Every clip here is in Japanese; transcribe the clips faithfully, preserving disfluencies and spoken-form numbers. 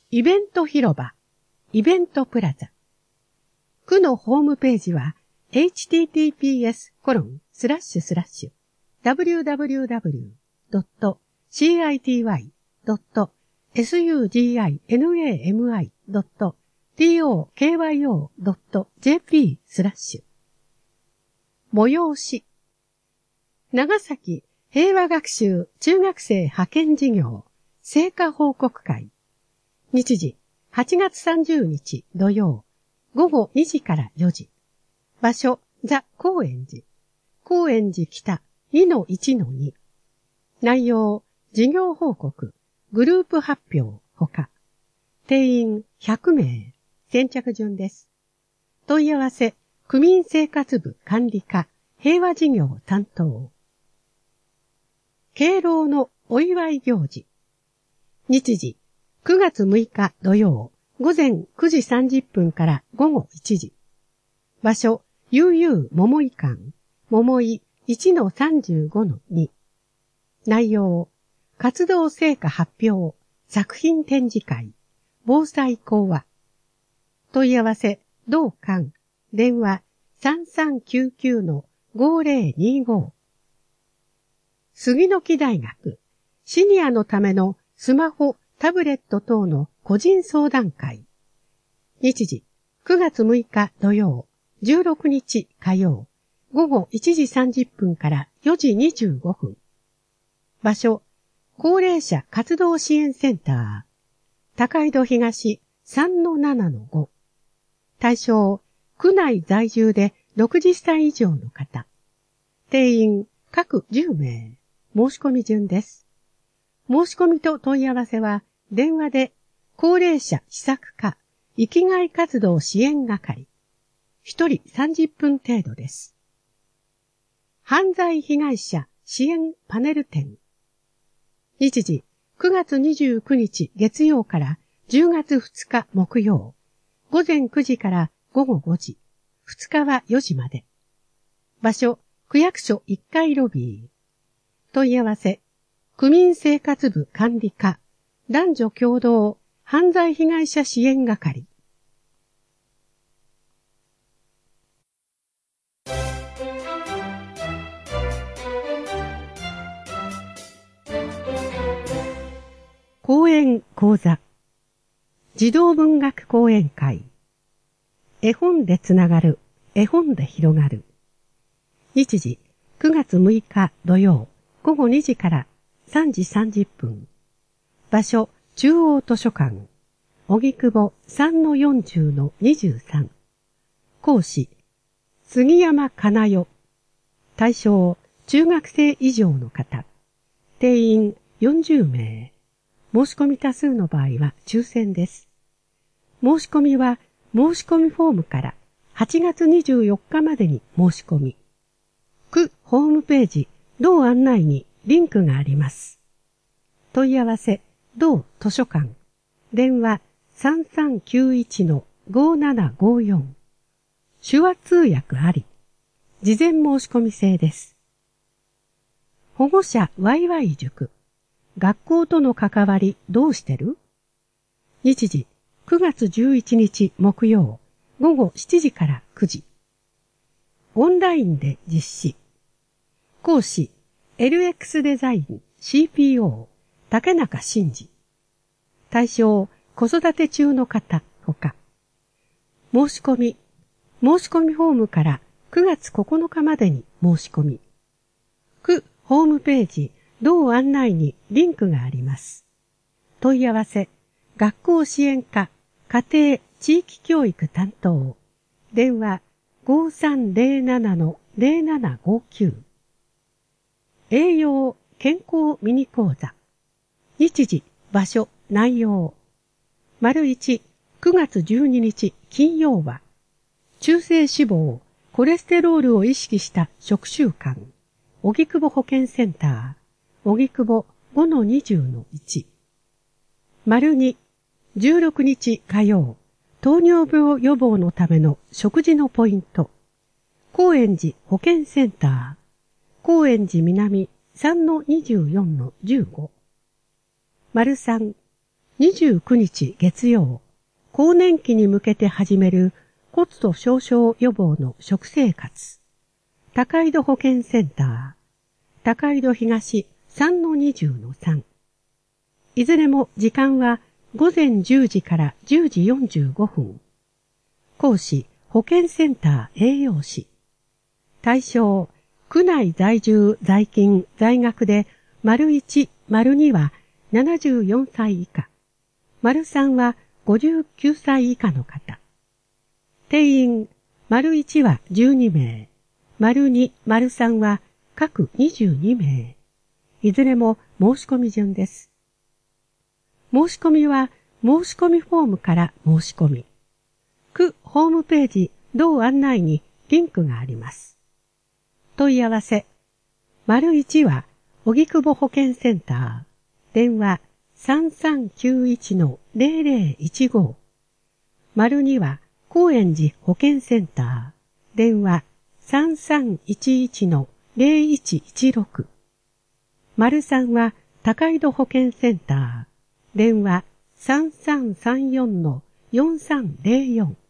イベント広場、イベントプラザ。区のホームページは エイチティーティーピーエスコロンスラッシュスラッシュダブリューダブリューダブリュードットシーアイティーワイドットエスユージーアイエヌエーエムアイドットティーオーケーワイオードットジェーピースラッシュ催し長崎平和学習中学生派遣事業成果報告会日時はちがつさんじゅうにち土曜ごごにじからよじ場所ザ・高円寺高円寺北 にのいちのに 内容事業報告グループ発表ほか定員ひゃくめい先着順です。問い合わせ区民生活部管理課平和事業担当敬老のお祝い行事日時くがつむいか土曜午前くじさんじゅっぷんからごごいちじ場所悠々桃井館桃井 いちのさんじゅうごのに 内容活動成果発表作品展示会防災講話問い合わせ同館電話 さんさんきゅうきゅうのごぜろにご 杉の木大学シニアのためのスマホタブレット等の個人相談会日時くがつむいか土曜じゅうろくにち火曜ごごいちじさんじゅっぷんからよじにじゅうごふん場所高齢者活動支援センター高井戸東 さんのななのご 対象区内在住でろくじゅっさい以上の方定員各じゅうめい申し込み順です。申し込みと問い合わせは電話で高齢者施策課生きがい活動支援係ひとりさんじゅっぷん程度です。犯罪被害者支援パネル展日時くがつにじゅうくにち月曜からじゅうがつふつか木曜午前くじからごごごじふつかはよじまで場所区役所いっかいロビー問い合わせ区民生活部管理課男女共同犯罪被害者支援係講演講座児童文学講演会絵本でつながる絵本で広がる日時くがつむいか土曜ごごにじからさんじさんじゅっぷん場所中央図書館荻窪 さんのよんじゅうのにじゅうさん 講師杉山かなよ対象中学生以上の方定員よんじゅうめい申し込み多数の場合は抽選です。申し込みは申し込みフォームからはちがつにじゅうよっかまでに申し込み区ホームページ同案内にリンクがあります。問い合わせ同図書館電話 さんさんきゅういちのごななごよん 手話通訳あり事前申し込み制です。保護者ワイワイ塾学校との関わりどうしてる日時くがつじゅういちにち木曜ごごしちじからくじオンラインで実施講師 エルエックス デザイン シーピーオー 竹中真嗣対象子育て中の方ほか申し込み申し込みフォームからくがつここのかまでに申し込み区ホームページ同案内にリンクがあります。問い合わせ学校支援課家庭地域教育担当電話 ごさんぜろななのぜろななごきゅう 栄養健康ミニ講座日時場所内容丸いち くがつじゅうににち金曜は中性脂肪コレステロールを意識した食習慣荻窪保健センター荻窪 ごのにじゅうのいち 丸にじゅうろくにち火曜糖尿病予防のための食事のポイント高円寺保健センター高円寺南 さんのにじゅうよんのじゅうご 丸さんにじゅうくにち月曜、更年期に向けて始める骨粗鬆症予防の食生活。高井戸保健センター、高井戸東 さんのにじゅうのさん。いずれも時間はごぜんじゅうじからじゅうじよんじゅうごふん。講師、保健センター栄養士。対象、区内在住、在勤、在学で、丸いち、丸にはななじゅうよんさい以下。丸さんはごじゅうきゅうさい以下の方。定員、丸いちはじゅうにめい。丸に、丸さんは各にじゅうにめい。いずれも申し込み順です。申し込みは申し込みフォームから申し込み。区ホームページ同案内にリンクがあります。問い合わせ。丸いちは荻窪保健センター。電話 さんさんきゅういちのゼロゼロいちご。丸には高円寺保健センター。電話 さんさんいちいちのゼロいちいちろく。丸さんは高井戸保健センター。電話 さんさんさんよんのよんさんゼロよん。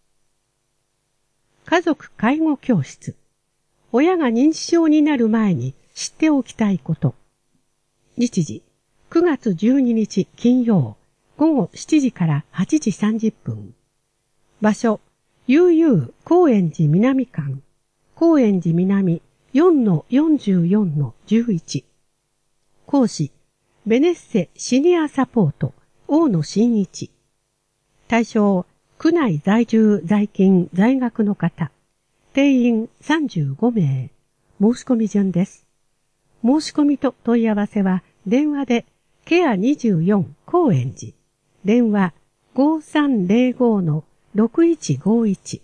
家族介護教室。親が認知症になる前に知っておきたいこと。日時、くがつじゅうににち金曜、ごごしちじからはちじさんじゅっぷん。場所、悠々高円寺南館。高円寺南 よんのよんじゅうよんのじゅういち。講師、ベネッセシニアサポート、大野真一。対象、区内在住、在勤、在学の方。定員さんじゅうごめい。申し込み順です。申し込みと問い合わせは電話でケアにじゅうよん高円寺。電話 ごさんゼロごのろくいちごいち。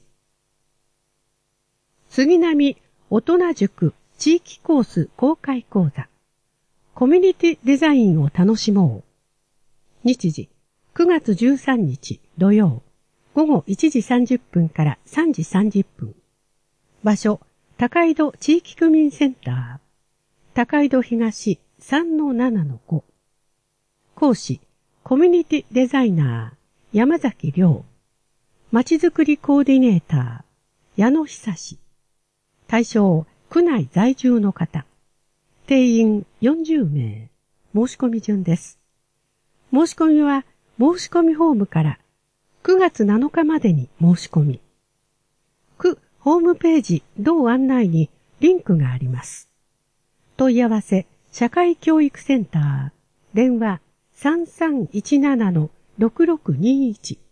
杉並大人塾地域コース公開講座。コミュニティデザインを楽しもう。日時、くがつじゅうさんにち土曜、ごごいちじさんじゅっぷんからさんじさんじゅっぷん。場所、高井戸地域区民センター。高井戸東 さんのななのご。講師、コミュニティデザイナー、山崎亮。まちづくりコーディネーター、矢野久志。対象、区内在住の方。定員よんじゅうめい。申し込み順です。申し込みは申し込みフォームからくがつなのかまでに申し込み。区ホームページ同案内にリンクがあります。問い合わせ、社会教育センター、電話 さんさんいちななのろくろくにいち。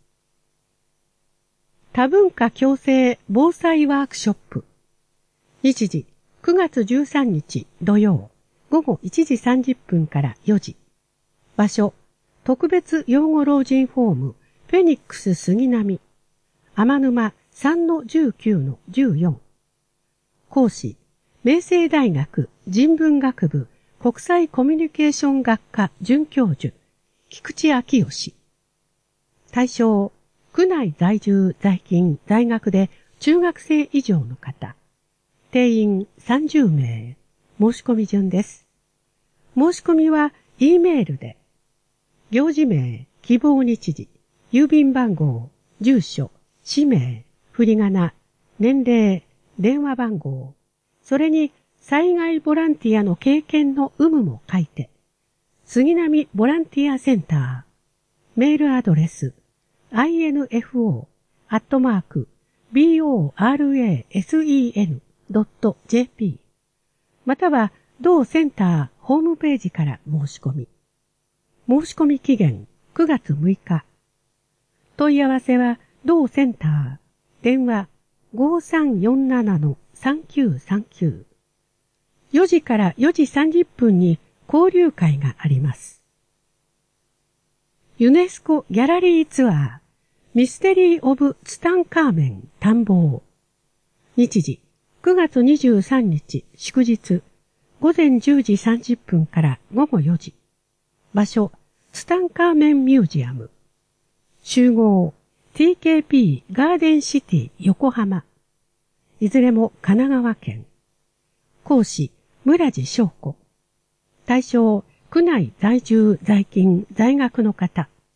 多文化共生防災ワークショップ。日時、くがつじゅうさんにち土曜、ごごいちじさんじゅっぷんからよじ。場所、特別養護老人ホーム、フェニックス杉並。天沼 さんのじゅうきゅうのじゅうよん。講師、明星大学人文学部国際コミュニケーション学科准教授、菊池昭義。対象、区内在住、在勤、在学で中学生以上の方。定員さんじゅうめい。申し込み順です。申し込みは E メールで、行事名、希望日時、郵便番号、住所、氏名、振り仮名、年齢、電話番号、それに災害ボランティアの経験の有無も書いて、杉並ボランティアセンター、メールアドレス、アイエヌエフオー アットマーク、ビーオーアールエーエスイーエヌ ドット ジェーピー、または同センターホームページから申し込み。申し込み期限くがつむいか。問い合わせは同センター、電話 ごさんよんななのさんきゅうさんきゅう。よじからよじさんじゅっぷんに交流会があります。ユネスコギャラリーツアー、ミステリー・オブ・ツタンカーメン探訪。日時、くがつにじゅうさんにち祝日、ごぜんじゅうじさんじゅっぷんからごごよじ。場所、ツタンカーメンミュージアム。集合、ティーケーピー ガーデンシティ横浜。いずれも神奈川県。講師、村地翔子。対象、区内在住、在勤、在学の方。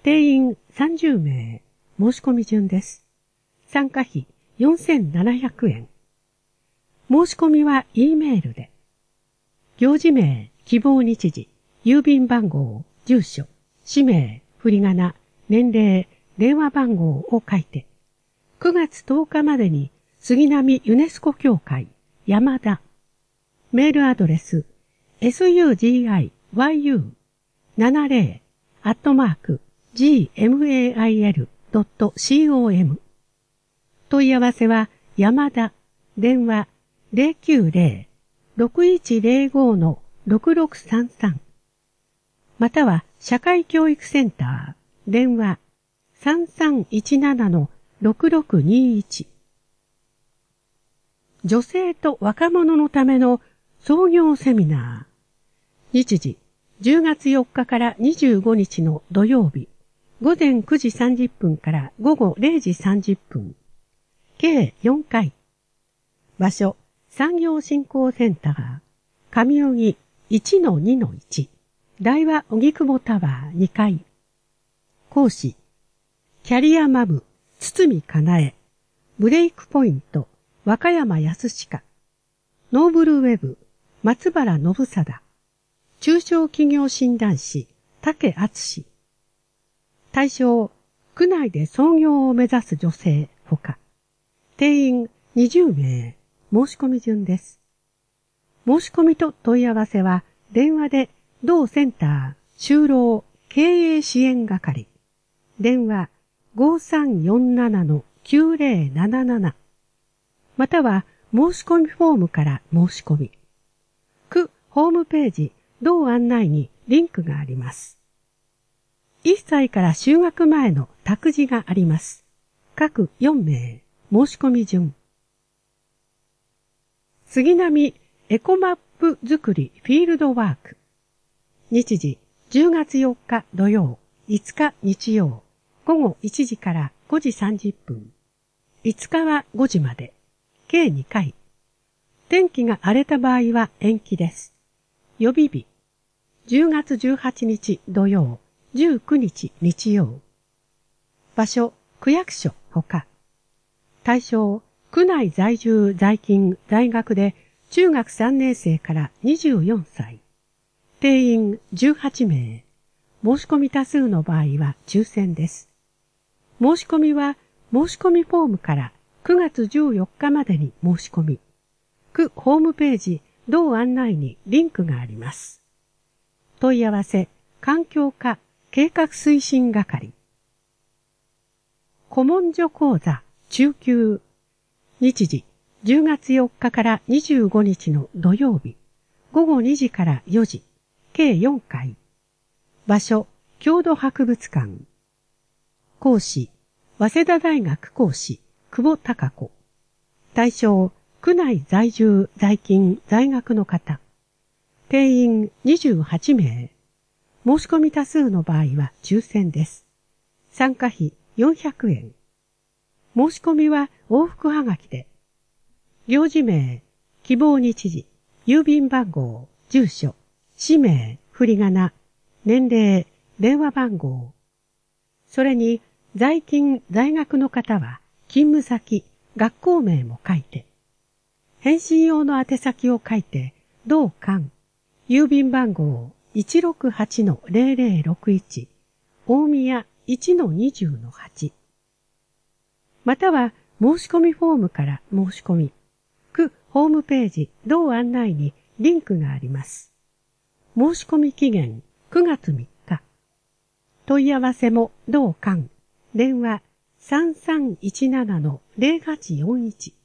定員さんじゅうめい、申し込み順です。参加費よんせんななひゃくえん。申し込みは E メールで。行事名、希望日時、郵便番号、住所、氏名、振り仮名、年齢、電話番号を書いて、くがつとおかまでに杉並ユネスコ協会、山田。メールアドレス、エスユージーアイワイユーななじゅう アットマーク ジーエムエーアイエルドットコム。問い合わせは山田、電話 ゼロきゅうゼロ ろくいちゼロご のろくろくさんさん。または社会教育センター、電話さんさんいちななのろくろくにいち。女性と若者のための創業セミナー。日時、じゅうがつよっかからにじゅうごにちの土曜日、ごぜんくじさんじゅっぷんからごごれいじさんじゅっぷん。計よんかい。場所、産業振興センター、上荻 いちのにのいち、大和荻窪タワーにかい。講師、キャリアマム、堤かなえ、ブレイクポイント、若山康親、ノーブルウェブ、松原信貞、中小企業診断士、竹敦。対象、区内で創業を目指す女性ほか、定員にじゅうめい、申し込み順です。申し込みと問い合わせは、電話で同センター、就労経営支援係、電話ごさんよんななのきゅうぜろなななな、または申し込みフォームから申し込み。区ホームページ、同案内にリンクがあります。いっさいから就学前の託児があります。各よんめい、申し込み順。杉並エコマップ作りフィールドワーク。日時、じゅうがつよっか土曜、いつか日曜、ごごいちじからごじさんじゅっぷん。いつかはごじまで、計にかい。天気が荒れた場合は延期です。予備日、じゅうがつじゅうはちにち土曜、じゅうくにち日曜。場所、区役所ほか。対象、区内在住在勤在学で中学さんねんせいからにじゅうよんさい。定員じゅうはちめい。申し込み多数の場合は抽選です。申し込みは申し込みフォームからくがつじゅうよっかまでに申し込み。区ホームページ同案内にリンクがあります。問い合わせ、環境課計画推進係。古文書講座中級。日時、じゅうがつよっかからにじゅうごにちの土曜日、ごごにじからよじ、計よんかい。場所、郷土博物館。講師、早稲田大学講師、久保孝子。対象、区内在住在勤在学の方。定員にじゅうはちめい。申し込み多数の場合は抽選です。参加費よんひゃくえん。申し込みは往復はがきで。行事名、希望日時、郵便番号、住所、氏名、振り仮名、年齢、電話番号。それに在勤在学の方は勤務先、学校名も書いて。返信用の宛先を書いて、同館、郵便番号 いちろくはちのゼロゼロろくいち、大宮 いちのにじゅうのはち。または申し込みフォームから申し込み、区ホームページ同案内にリンクがあります。申し込み期限くがつみっか。問い合わせも同館、電話さんさんいちななのゼロはちよんいち。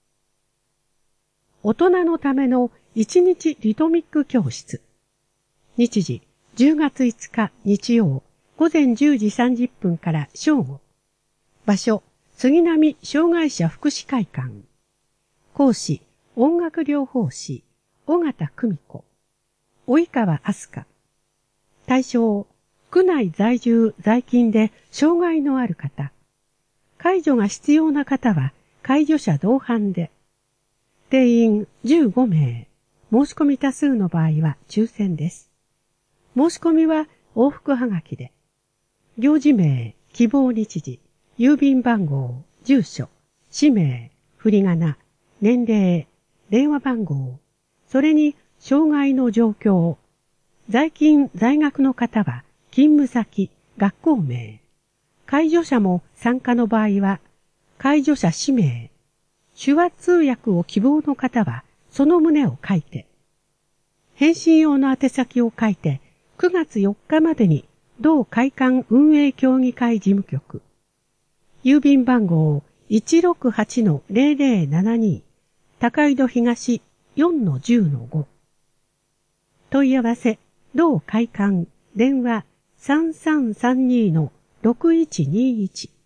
大人のためのいちにちリトミック教室。日時、じゅうがついつか日曜、ごぜんじゅうじさんじゅっぷんから正午。場所、杉並障害者福祉会館。講師、音楽療法士、尾形久美子。及川明日香。対象、区内在住在勤で障害のある方。介助が必要な方は介助者同伴で。定員じゅうごめい。申し込み多数の場合は抽選です。申し込みは往復はがきで。 行事名、希望日時、郵便番号、住所、氏名、振り仮名、年齢、電話番号、それに障害の状況、在勤在学の方は勤務先、学校名、介助者も参加の場合は介助者氏名、手話通訳を希望の方はその旨を書いて、返信用の宛先を書いてくがつよっかまでに同会館運営協議会事務局、郵便番号 いちろくはちのゼロゼロななに 高井戸東 よんのじゅうのご、問い合わせ同会館電話 さんさんさんにのろくいちにいち。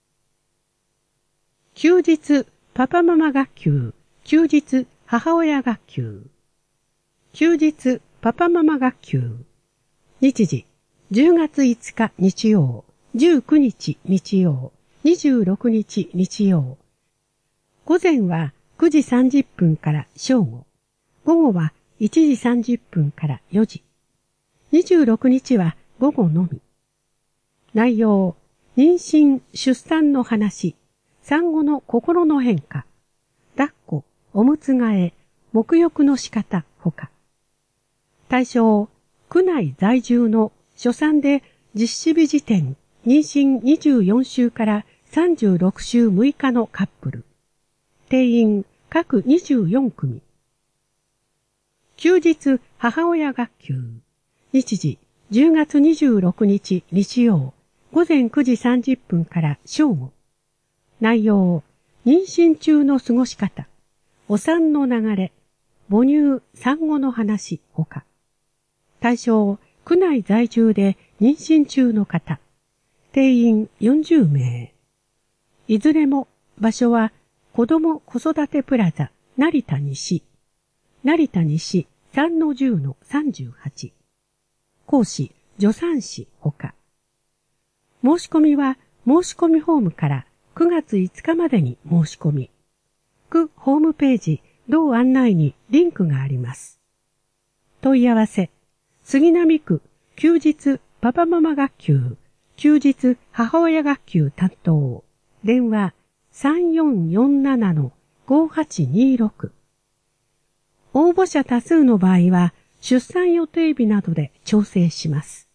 休日パパママ学級、休日母親学級、休日パパママ学級、日時じゅうがついつか日曜、じゅうくにち日曜、にじゅうろくにち日曜。午前はくじさんじゅっぷんから正午、午後はいちじさんじゅっぷんからよじ。にじゅうろくにちは午後のみ。内容、妊娠・出産の話、産後の心の変化、抱っこ、おむつ替え、沐浴の仕方ほか。対象、区内在住の初産で実施日時点、妊娠にじゅうよんしゅうからさんじゅうろくしゅうむいかのカップル。定員、各にじゅうよんくみ。休日母親学級。日時、じゅうがつにじゅうろくにち日曜、午前くじさんじゅっぷんから正午。内容、妊娠中の過ごし方、お産の流れ、母乳、産後の話ほか。対象、区内在住で妊娠中の方。定員よんじゅうめい。いずれも場所は子ども子育てプラザ成田西。成田西さんのじゅうのさんじゅうはち。講師、助産師ほか。申し込みは申し込みフォームからくがついつかまでに申し込み。区ホームページ同案内にリンクがあります。問い合わせ、杉並区休日パパママ学級、休日母親学級担当、電話 さんよんよんななのごはちにろく。応募者多数の場合は出産予定日などで調整します。